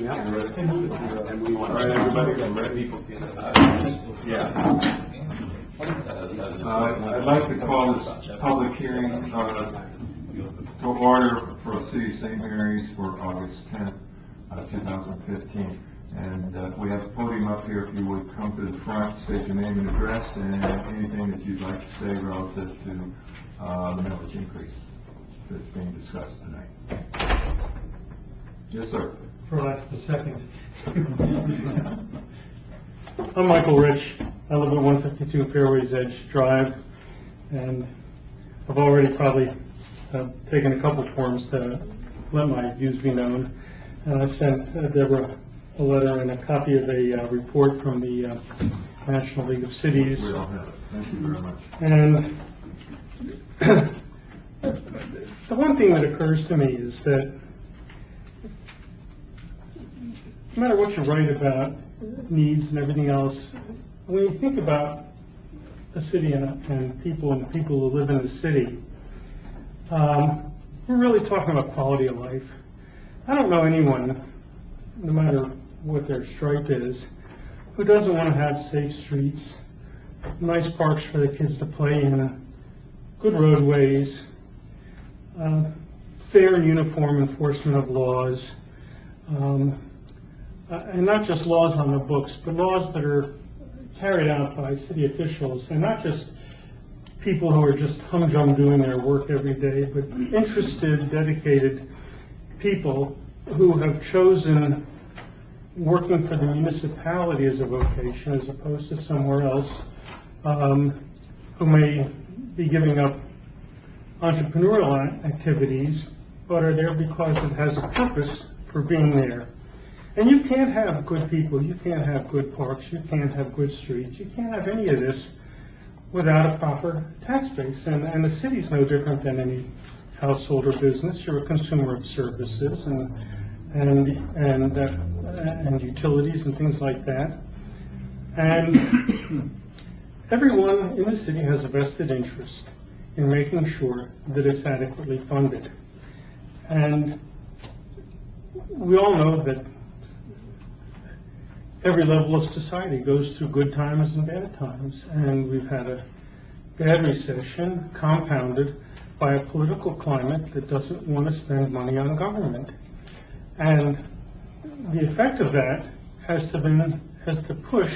Yeah. And we want. All right, everybody, I'm ready. Yeah. I'd like to call this public hearing to order for City of St. Mary's for August 10th, 2015. And we have a podium up here. If you would come to the front, state your name and address, and anything that you'd like to say relative to the millage increase that's being discussed tonight. Yes, sir. For lack of a second. I'm Michael Rich. I live at 152 Fairways Edge Drive, and I've already probably taken a couple forms to let my views be known. And I sent Deborah a letter and a copy of a report from the National League of Cities. We all have it. Thank you very much. And the one thing that occurs to me is that no matter what you write about needs and everything else, when you think about a city and people who live in the city, we're really talking about quality of life. I don't know anyone, no matter what their stripe is, who doesn't want to have safe streets, nice parks for the kids to play in, good roadways, fair and uniform enforcement of laws, and not just laws on the books, but laws that are carried out by city officials, and not just people who are just humdrum doing their work every day, but interested, dedicated people who have chosen working for the municipality as a vocation as opposed to somewhere else, who may be giving up entrepreneurial activities, but are there because it has a purpose for being there. And you can't have good people, you can't have good parks, you can't have good streets, you can't have any of this without a proper tax base. And the city's no different than any household or business. You're a consumer of services and utilities and things like that. And everyone in the city has a vested interest in making sure that it's adequately funded. And we all know that every level of society goes through good times and bad times, and we've had a bad recession compounded by a political climate that doesn't want to spend money on government. And the effect of that has to push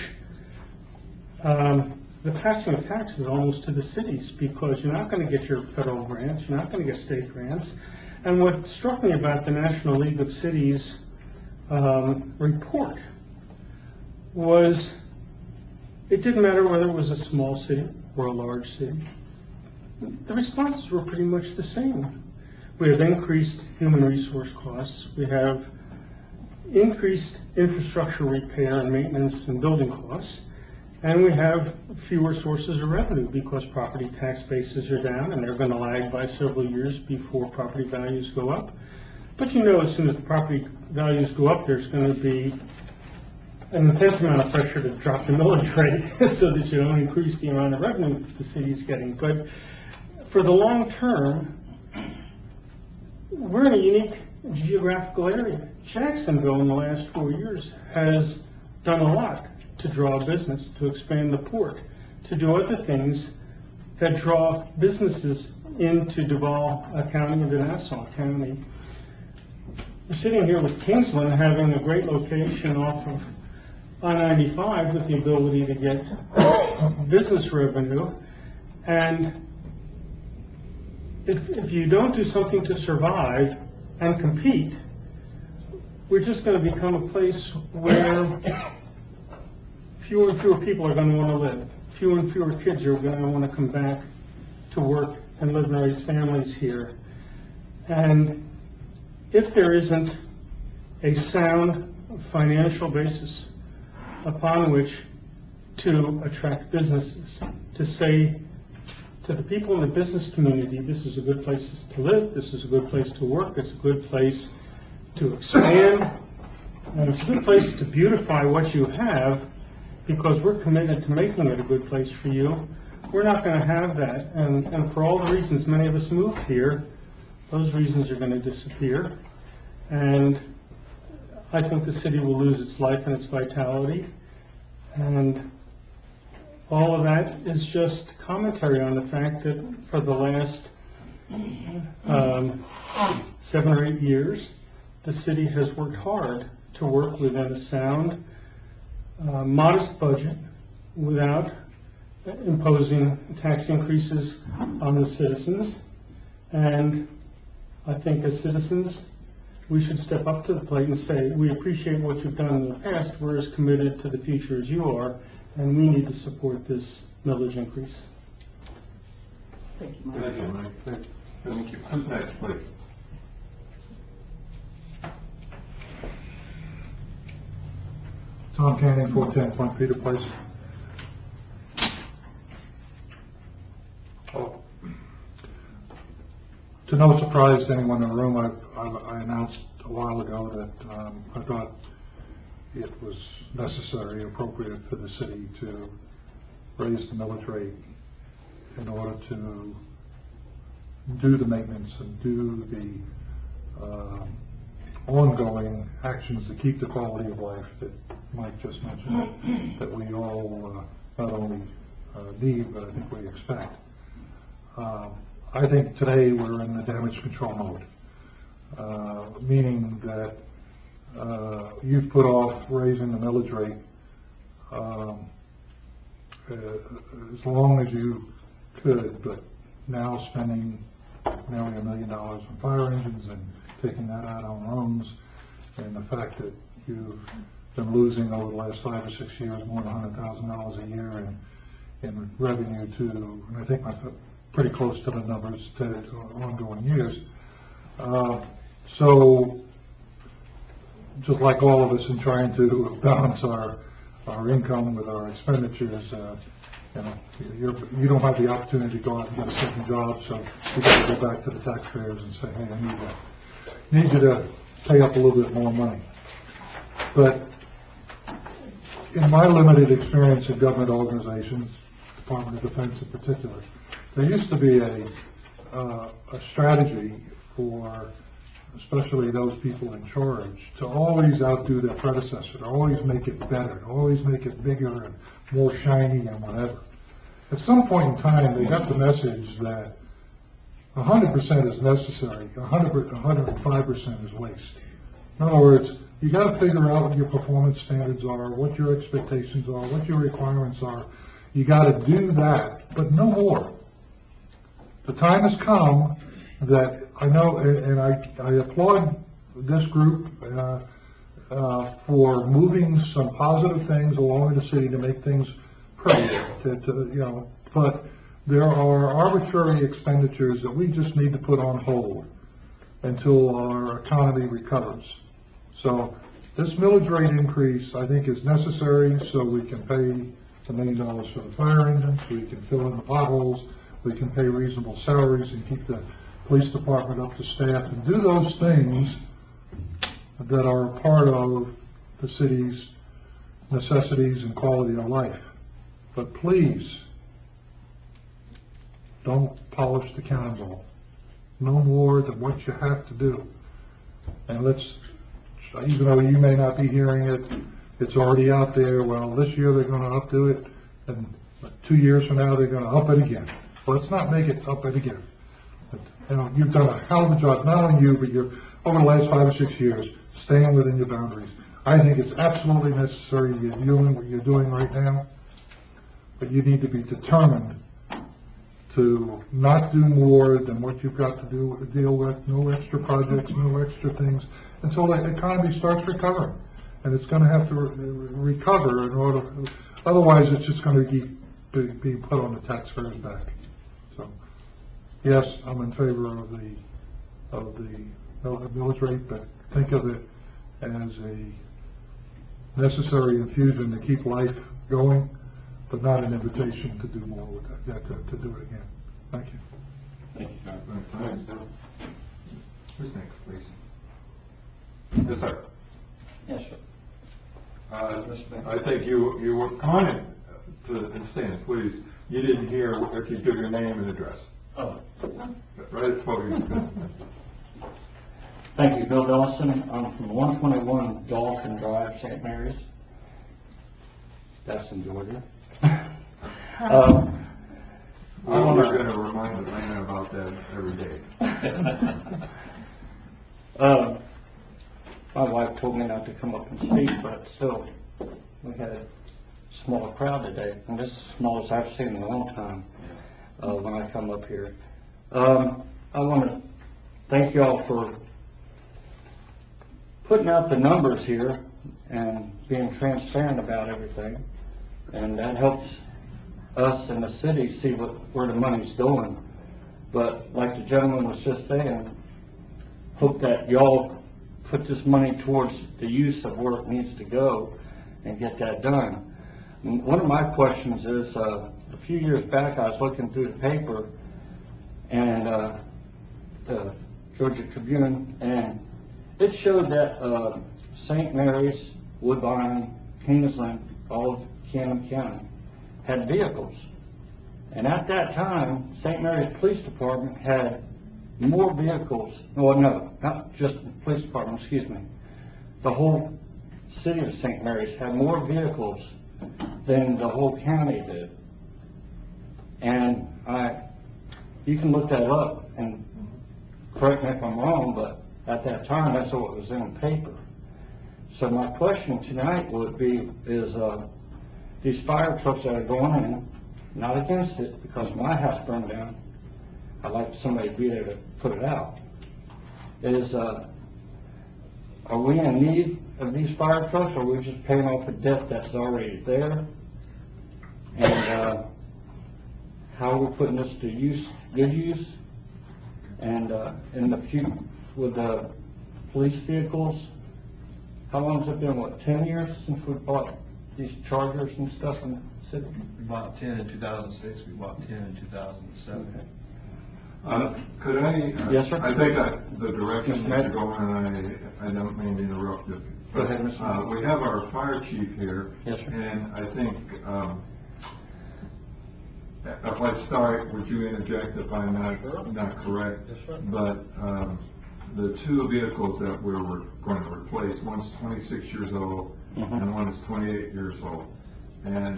the passing of taxes almost to the cities, because you're not going to get your federal grants, you're not going to get state grants. And what struck me about the National League of Cities report was it didn't matter whether it was a small city or a large city. The responses were pretty much the same. We have increased human resource costs, we have increased infrastructure repair and maintenance and building costs, and we have fewer sources of revenue because property tax bases are down, and they're going to lag by several years before property values go up. But you know, as soon as the property values go up, there's going to be an intense amount of pressure to drop the millage rate so that you don't increase the amount of revenue the city's getting. But for the long term, we're in a unique geographical area. Jacksonville in the last 4 years has done a lot to draw business, to expand the port, to do other things that draw businesses into Duval County and Nassau County. We're sitting here with Kingsland having a great location off of I-95 with the ability to get business revenue, and if you don't do something to survive and compete, we're just going to become a place where fewer and fewer people are going to want to live. Fewer and fewer kids are going to want to come back to work and live and raise families here. And if there isn't a sound financial basis upon which to attract businesses, to say to the people in the business community, this is a good place to live, this is a good place to work, it's a good place to expand, and it's a good place to beautify what you have, because we're committed to making it a good place for you. We're not going to have that, and for all the reasons many of us moved here, those reasons are going to disappear. And I think the city will lose its life and its vitality. And all of that is just commentary on the fact that for the last 7 or 8 years, the city has worked hard to work within a sound, modest budget without imposing tax increases on the citizens. And I think as citizens, we should step up to the plate and say, we appreciate what you've done in the past, we're as committed to the future as you are, and we need to support this millage increase. Thank you, Mike. Thank you, Mike. Thank you. Who's next, please? Tom Canning, 410 Point Peter Place. Oh. To no surprise to anyone in the room, I announced a while ago that I thought it was necessary, appropriate for the city to raise the millage rate in order to do the maintenance and do the ongoing actions to keep the quality of life that Mike just mentioned, that we all not only need, but I think we expect. I think today we're in the damage control mode, meaning that you've put off raising the millage rate as long as you could, but now spending nearly $1 million on fire engines and taking that out on loans, and the fact that you've been losing over the last 5 or 6 years more than $100,000 a year in revenue to, and I think pretty close to the numbers to ongoing years. So just like all of us in trying to balance our income with our expenditures, you don't have the opportunity to go out and get a second job, so you got to go back to the taxpayers and say, hey, I need you to pay up a little bit more money. But in my limited experience in government organizations, Department of Defense in particular, there used to be a strategy for especially those people in charge to always outdo their predecessor, to always make it better, to always make it bigger and more shiny and whatever. At some point in time, they got the message that 100% is necessary, 105% is waste. In other words, you got to figure out what your performance standards are, what your expectations are, what your requirements are. You got to do that, but no more. The time has come that I know, and I applaud this group for moving some positive things along in the city to make things pretty, but there are arbitrary expenditures that we just need to put on hold until our economy recovers. So this millage rate increase, I think, is necessary so we can pay $1 million for the fire engines, we can fill in the potholes, we can pay reasonable salaries and keep the police department up to staff and do those things that are part of the city's necessities and quality of life. But please, don't polish the cannonball. No more than what you have to do. And let's, even though you may not be hearing it, it's already out there. Well, this year they're going to updo it, and 2 years from now they're going to up it again. Well, let's not make it up it again. You've done a hell of a job, not only you, but over the last 5 or 6 years, staying within your boundaries. I think it's absolutely necessary you're doing what you're doing right now, but you need to be determined to not do more than what you've got to deal with, no extra projects, no extra things, until the economy starts recovering. And it's going to have to recover in order, otherwise it's just going to be put on the taxpayers' back. So, yes, I'm in favor of the millage rate, but think of it as a necessary infusion to keep life going, but not an invitation to do more with that, to do it again. Thank you. Thank you, John. Thanks. Who's next, please? Yes, sir. Yes, sir. I think you were on to stand, please. You didn't hear if you give your name and address. Oh. Right at the podium. Thank you, Bill Dawson. I'm from 121 Dawson Drive, St. Mary's. That's in Georgia. We're gonna remind Atlanta about that every day. My wife told me not to come up and speak, but still, we had a smaller crowd today, and this is the smallest I've seen in a long time, when I come up here. I want to thank you all for putting out the numbers here and being transparent about everything, and that helps us in the city see where the money's going. But like the gentleman was just saying, hope that y'all put this money towards the use of where it needs to go and get that done. And one of my questions is, a few years back I was looking through the paper and the Georgia Tribune, and it showed that St. Mary's, Woodbine, Kingsland, all of Cannon County had vehicles. And at that time, St. Mary's Police Department had more vehicles, well, no, not just the police department, excuse me. The whole city of St. Mary's had more vehicles than the whole county did. And you can look that up and correct me if I'm wrong, but at that time, that's what was in the paper. So my question tonight would be, is these fire trucks that are going in, not against it, because my house burned down, I'd like somebody to be there to put it out, is are we in need of these fire trucks, or are we just paying off a debt that's already there? And how are we putting this to use, good use? And in the future, with the police vehicles, how long has it been, what, 10 years since we bought these Chargers and stuff in the city? We bought 10 in 2006, we bought 10 in 2007. Could I? Yes, sir. I think the direction Mr. that Mayor? you're going, I don't mean to interrupt you. Go ahead, Mr. Mayor. We have our fire chief here. Yes, sir. And I think, if I start, would you interject if I'm not correct? Yes, sir. But, the two vehicles that we were going to replace, one's 26 years old and one is 28 years old. And,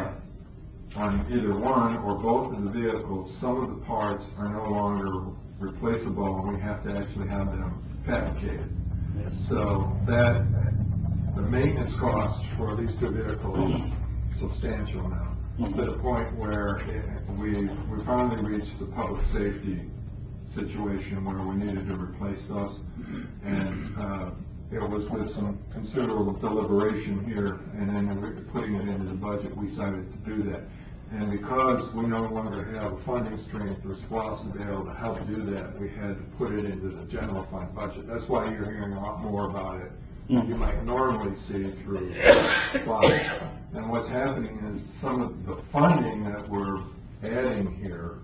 on either one or both of the vehicles, some of the parts are no longer replaceable, and we have to actually have them fabricated. So that, the maintenance cost for these two vehicles is substantial now, to the point where we finally reached the public safety situation where we needed to replace those. And it was with some considerable deliberation here, and then putting it into the budget, we decided to do that. And because we no longer have a funding stream through SPOS to be able to help do that, we had to put it into the general fund budget. That's why you're hearing a lot more about it than you might normally see through SPOS. And what's happening is some of the funding that we're adding here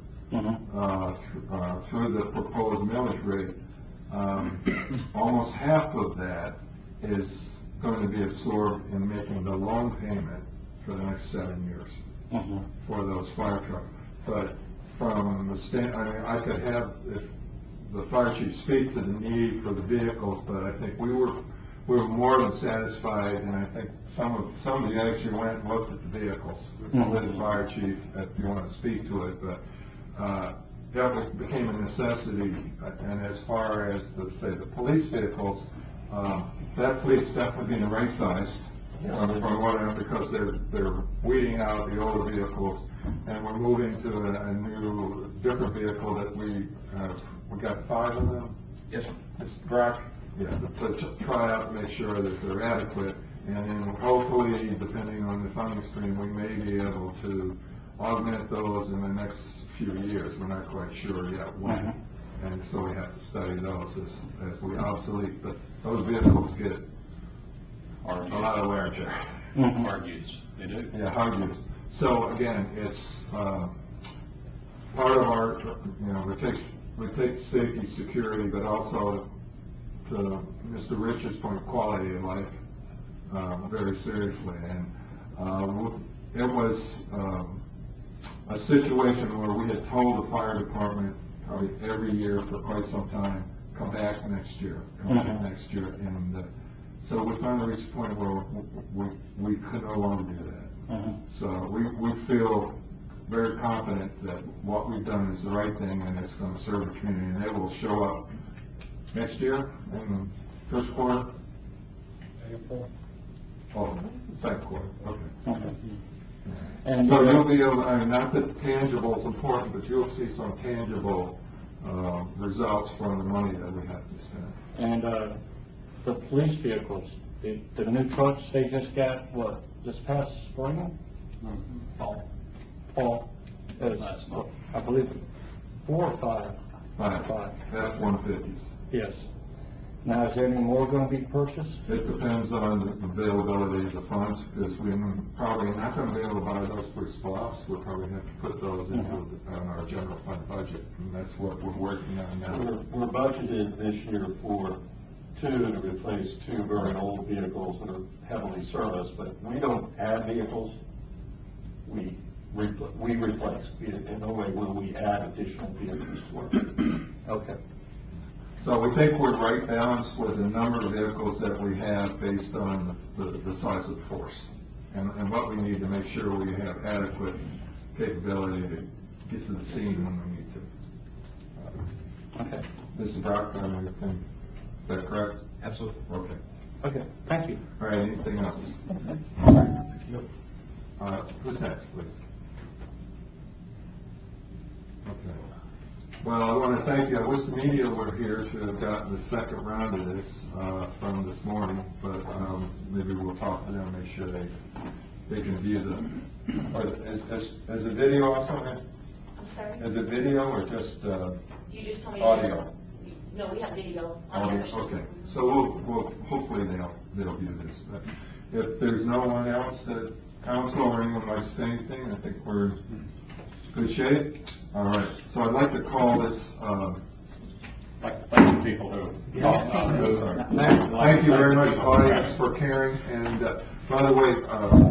through the proposed millage rate, almost half of that is going to be absorbed in making the loan payment for the next 7 years. For those fire trucks. But from the I could have, if the fire chief speak to the need for the vehicles, but I think we were more than satisfied, and I think somebody actually went and looked at the vehicles with the fire chief, if you want to speak to it, but that became a necessity. And as far as the police vehicles, that fleet's definitely being right-sized. From what I know, because they're weeding out the older vehicles, and we're moving to a new, different vehicle that we got 5 of them. Yes, sir. It's Brock. Yeah, to try out and make sure that they're adequate, and then hopefully, depending on the funding stream, we may be able to augment those in the next few years. We're not quite sure yet when, and so we have to study those as we obsolete. But those vehicles get a lot of wear and tear. Hard use, they do. Yeah, hard use. So again, it's part of our, we take safety, security, but also, to Mr. Rich's point, quality of life very seriously. And it was a situation where we had told the fire department probably every year for quite some time, come back next year, and, so we finally reached a point where we could no longer do that. Mhm. So we feel very confident that what we've done is the right thing, and it's gonna serve the community, and it will show up next year in first quarter. Oh, second quarter, okay. Okay. And, So you'll be able, I mean, not that tangible is important, but you'll see some tangible, results from the money that we have to spend. and, the police vehicles, the new trucks they just got, what, this past spring? Fall. It's, Last month. I believe, 4 or 5? Five, F-150s. Yes. Now, is there any more gonna be purchased? It depends on the availability of the funds, because we're probably not gonna be able to buy those for SPOS. We'll probably have to put those into, on our general fund budget, and that's what we're working on now. We're budgeted this year for to replace 2 very old vehicles that are heavily serviced, but we don't add vehicles. We replace. In no way will we add additional vehicles to our fleet. Okay. So we think we're right balanced with the number of vehicles that we have based on the size of the force, and what we need to make sure we have adequate capability to get to the scene when we need to. Okay. Mr. Brock, is that correct? Absolutely. Okay. Okay, thank you. All right, anything else? Who's next, please? Okay. Well, I want to thank you. I wish the media were here to have gotten the second round of this, from this morning, but, maybe we'll talk to them, make sure they can view is the video also, I'm sorry? is it video or just, You just told me. audio? No, we have video on Audio, our system. okay. So we'll, hopefully they'll view this, but if there's no one else that council or anyone likes to say anything, I think we're in good shape. All right, so I'd like to call this, Thank you, people who talk about this. thank you very much, audience, for caring, and, by the way,